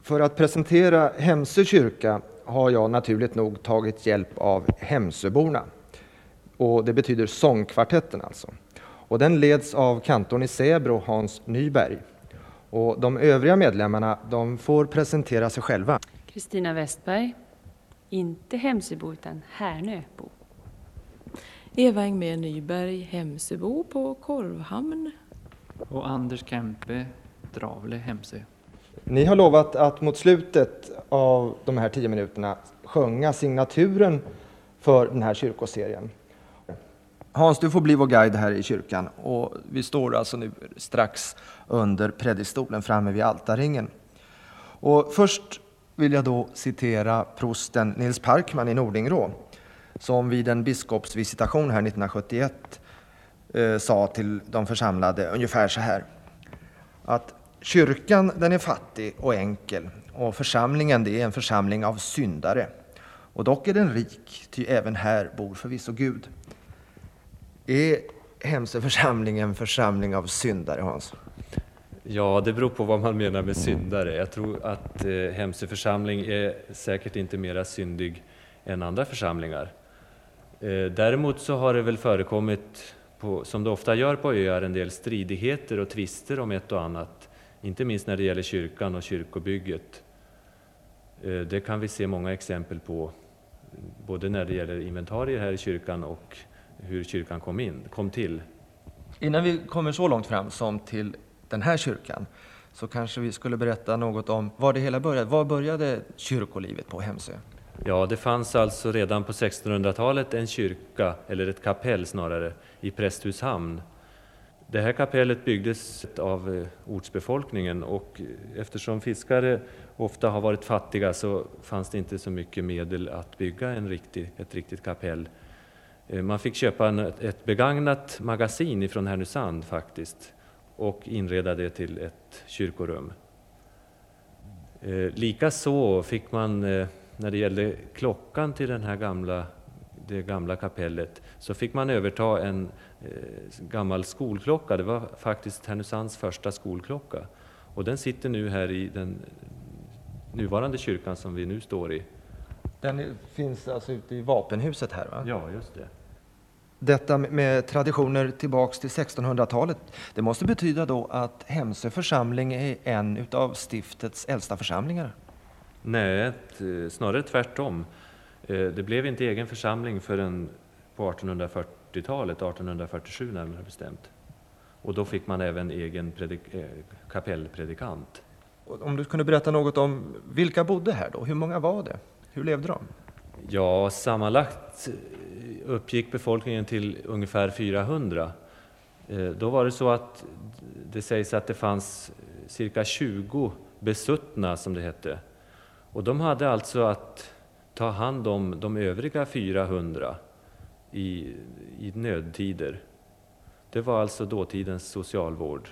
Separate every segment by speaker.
Speaker 1: För att presentera Hemsö kyrka har jag naturligt nog tagit hjälp av Hemsöborna. Och det betyder sångkvartetten alltså. Och den leds av kantorn i Säbro, Hans Nyberg. Och de övriga medlemmarna, de får presentera sig själva.
Speaker 2: Kristina Westberg, inte Hemsöbo utan Härnöbo.
Speaker 3: Eva Engmer Nyberg, Hemsöbo på Korvhamn.
Speaker 4: Och Anders Kempe, Dravle, Hemsö.
Speaker 1: Ni har lovat att mot slutet av de här 10 minuterna sjunga signaturen för den här kyrkoserien. Hans, du får bli vår guide här i kyrkan. Och vi står alltså nu strax under predikstolen framme vid altarringen. Och först vill jag då citera prosten Nils Parkman i Nordingrå, som vid en biskopsvisitation här 1971 sa till de församlade ungefär så här. Att kyrkan, den är fattig och enkel, och församlingen, det är en församling av syndare. Och dock är den rik, ty även här bor förvisso Gud. Är Hemsö församling en församling av syndare, Hans?
Speaker 5: Ja, det beror på vad man menar med syndare. Jag tror att Hemsö församling är säkert inte mera syndig än andra församlingar. Däremot så har det väl förekommit, som det ofta gör på öar, en del stridigheter och tvister om ett och annat. Inte minst när det gäller kyrkan och kyrkobygget. Det kan vi se många exempel på, både när det gäller inventarier här i kyrkan och hur kyrkan kom till.
Speaker 1: Innan vi kommer så långt fram som till den här kyrkan, så kanske vi skulle berätta något om var det hela började. Var började kyrkolivet på Hemsö?
Speaker 5: Ja, det fanns alltså redan på 1600-talet en kyrka, eller ett kapell snarare, i Prästhushamn. Det här kapellet byggdes av ortsbefolkningen, och eftersom fiskare ofta har varit fattiga så fanns det inte så mycket medel att bygga ett riktigt kapell. Man fick köpa ett begagnat magasin ifrån Härnösand faktiskt och inreda det till ett kyrkorum. Likaså fick man, när det gällde klockan till det gamla kapellet, så fick man överta en gammal skolklocka. Det var faktiskt Härnösands första skolklocka. Och den sitter nu här i den nuvarande kyrkan som vi nu står i.
Speaker 1: Den finns alltså ute i vapenhuset här, va?
Speaker 5: Ja, just det.
Speaker 1: Detta med traditioner tillbaks till 1600-talet, det måste betyda då att Hemsö församling är en av stiftets äldsta församlingar?
Speaker 5: Nej, snarare tvärtom. Det blev inte egen församling förrän på 1840-talet, 1847 närmare bestämt. Och då fick man även egen kapellpredikant.
Speaker 1: Om du kunde berätta något om vilka bodde här då? Hur många var det? Hur levde de?
Speaker 5: Ja, sammanlagt uppgick befolkningen till ungefär 400. Då var det så att det sägs att det fanns cirka 20 besuttna, som det hette. Och de hade alltså att ta hand om de övriga 400 i nödtider. Det var alltså dåtidens socialvård.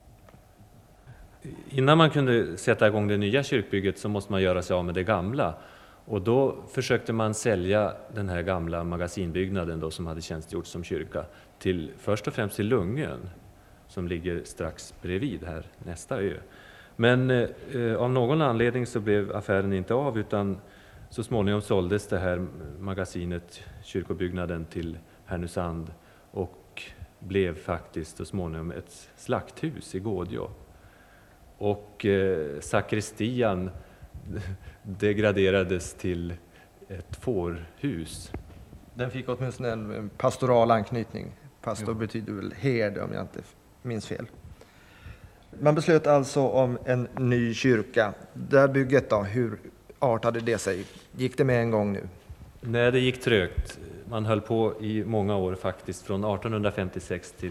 Speaker 5: Innan man kunde sätta igång det nya kyrkbygget så måste man göra sig av med det gamla. Och då försökte man sälja den här gamla magasinbyggnaden då, som hade tjänstgjort som kyrka, först och främst till Lungön, som ligger strax bredvid här, nästa ö. Men av någon anledning så blev affären inte av, utan så småningom såldes det här magasinet, kyrkobyggnaden, till Härnösand och blev faktiskt så småningom ett slakthus i Gårdjå. Och sakristian degraderades till ett fårhus.
Speaker 1: Den fick åtminstone en pastoral anknytning. Pastor betyder väl herde, om jag inte minns fel. Man beslöt alltså om en ny kyrka. Det här bygget då, hur artade det sig? Gick det med en gång nu?
Speaker 5: Nej, det gick trögt. Man höll på i många år faktiskt, från 1856 till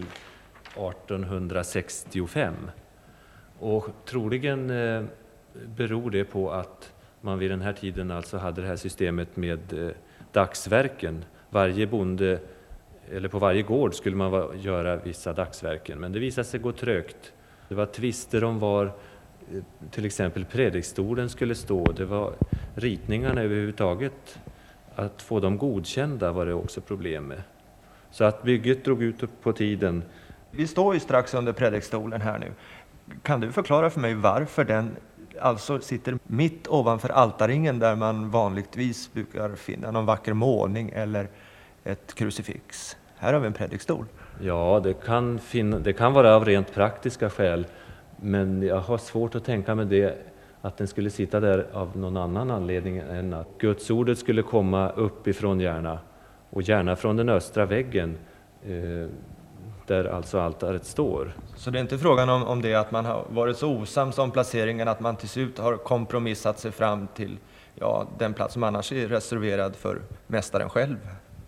Speaker 5: 1865. Och troligen beror det på att man vid den här tiden alltså hade det här systemet med dagsverken. Varje bonde, eller på varje gård, skulle man göra vissa dagsverken. Men det visade sig gå trögt. Det var tvister om var till exempel predikstolen skulle stå. Det var ritningarna överhuvudtaget. Att få dem godkända var det också problem med. Så att bygget drog ut på tiden.
Speaker 1: Vi står ju strax under predikstolen här nu. Kan du förklara för mig varför den alltså sitter mitt ovanför altarringen där man vanligtvis brukar finna någon vacker målning eller ett krucifix. Här har vi en predikstol.
Speaker 5: Ja, det kan vara av rent praktiska skäl, men jag har svårt att tänka mig det, att den skulle sitta där av någon annan anledning än att Guds ordet skulle komma uppifrån gärna, och gärna från den östra väggen där alltså altaret står.
Speaker 1: Så det är inte frågan om det att man har varit så osams om placeringen att man till slut har kompromissat sig fram till den plats som annars är reserverad för mästaren själv?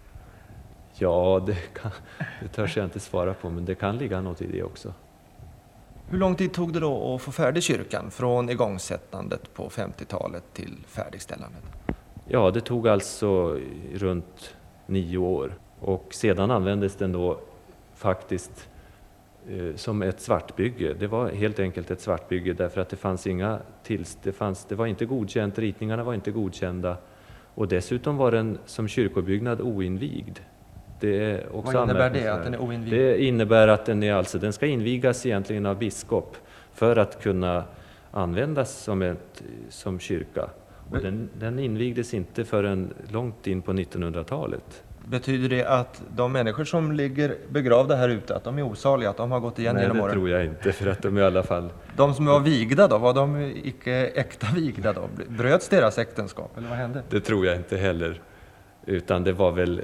Speaker 5: Ja, det törs jag inte svara på, men det kan ligga något i det också.
Speaker 1: Hur lång tid tog det då att få färdig kyrkan från igångsättandet på 50-talet till färdigställandet?
Speaker 5: Ja, det tog alltså runt 9 år, och sedan användes den då faktiskt som ett svartbygge. Det var helt enkelt ett svartbygge därför att det fanns det var inte godkänt, ritningarna var inte godkända, och dessutom var den som kyrkobyggnad oinvigd. Det är också
Speaker 1: vad innebär det, att den är oinvigd?
Speaker 5: Det innebär att den ska invigas egentligen av biskop för att kunna användas som kyrka. Och den invigdes inte förrän långt in på 1900-talet.
Speaker 1: Betyder det att de människor som ligger begravda här ute, att de är osaliga, att de har gått igen genom åren?
Speaker 5: Nej, det tror jag inte, för att de i alla fall...
Speaker 1: De som var vigda då, var de icke äkta vigda då? Bröts deras äktenskap, eller vad hände?
Speaker 5: Det tror jag inte heller, utan det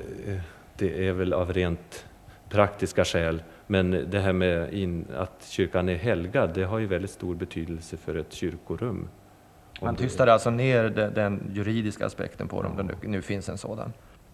Speaker 5: är väl av rent praktiska skäl. Men det här med att kyrkan är helgad, det har ju väldigt stor betydelse för ett kyrkorum.
Speaker 1: Man tystade alltså ner den juridiska aspekten på dem, det nu finns en sådan.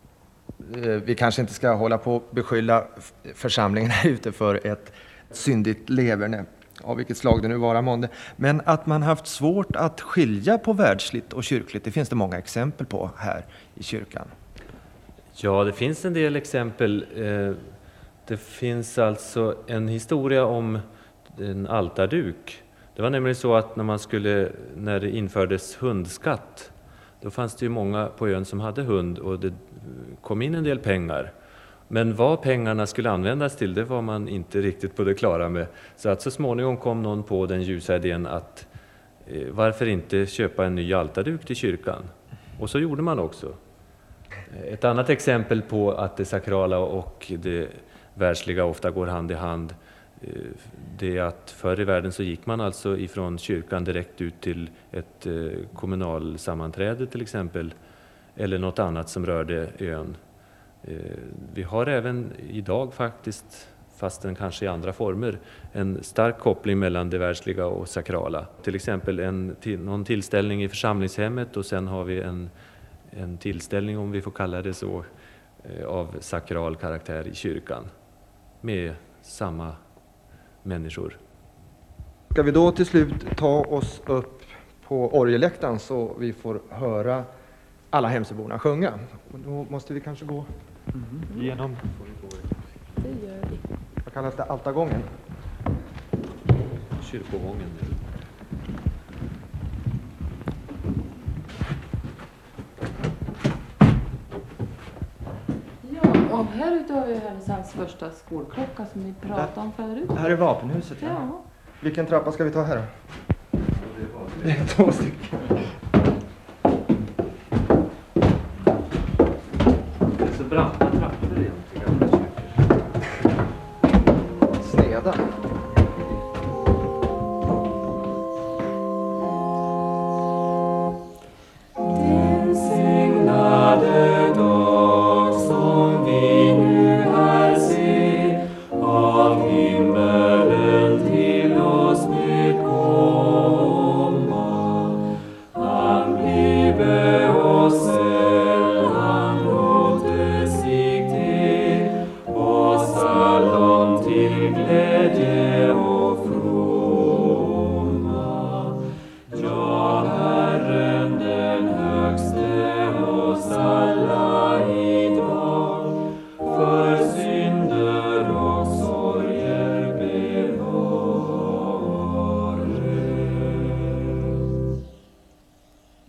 Speaker 1: Vi kanske inte ska hålla på att beskylla församlingen här ute för ett syndigt leverne, av vilket slag det nu vara månde. Men att man haft svårt att skilja på världsligt och kyrkligt, det finns det många exempel på här i kyrkan.
Speaker 5: Ja, det finns en del exempel. Det finns alltså en historia om en altarduk. Det var nämligen så att när det infördes hundskatt, då fanns det ju många på ön som hade hund, och det kom in en del pengar. Men vad pengarna skulle användas till, det var man inte riktigt på det klara med. Så att så småningom kom någon på den ljusa idén att varför inte köpa en ny altarduk till kyrkan? Och så gjorde man också. Ett annat exempel på att det sakrala och det världsliga ofta går hand i hand, det är att förr i världen så gick man alltså ifrån kyrkan direkt ut till ett kommunalsammanträde till exempel, eller något annat som rörde ön. Vi har även idag faktiskt, fastän kanske i andra former, en stark koppling mellan det världsliga och sakrala. Till exempel någon tillställning i församlingshemmet, och sen har vi en tillställning, om vi får kalla det så, av sakral karaktär i kyrkan med samma människor.
Speaker 1: Ska vi då till slut ta oss upp på orgelläktaren så vi får höra alla Hemsöborna sjunga? Och då måste vi kanske gå igenom.
Speaker 3: Det gör vi.
Speaker 1: Vad kallas det? Altargången?
Speaker 5: Kyrkogången.
Speaker 3: Ja, och här ute har vi Härnösands första skolklocka som vi pratade om förut.
Speaker 1: Det här är vapenhuset.
Speaker 3: Ja.
Speaker 1: Vilken trappa ska vi ta här då? Det är 2 stycken.